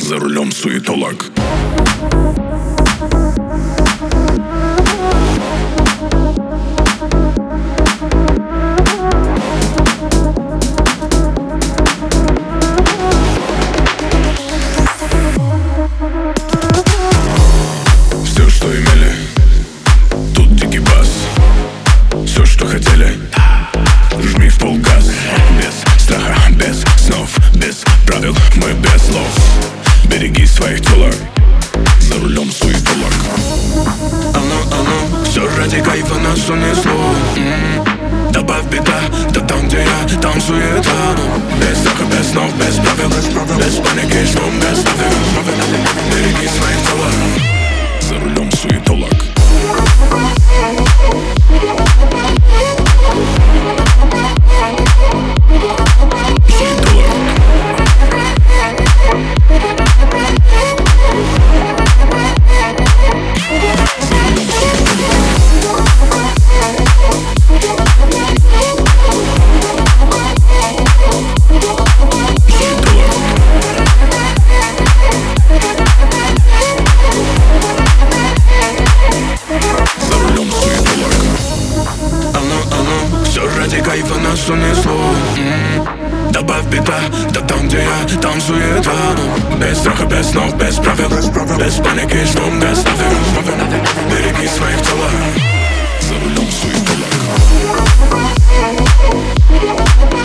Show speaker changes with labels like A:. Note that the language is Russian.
A: За рулем суетолог. Все, что имели, тут дикий бас. Все, что хотели, жми в полгаз. Без страха, без снов, без правил, мы без слов. Береги своих телок, за рулем суетолог. Оно, все ради кайфа нас унесло. Добавь беда, да там, где я, там суета. Без страха, без снов, без правил, без паники, шум, без правил. Береги своих телок, за рулем суетолог. Ради кайфа нас унесло. Добавь беда, да там, где я, там суета. Без страха, без снов, без правил, без паники, шум, без правил. Береги своих телок, за рулем суетолог.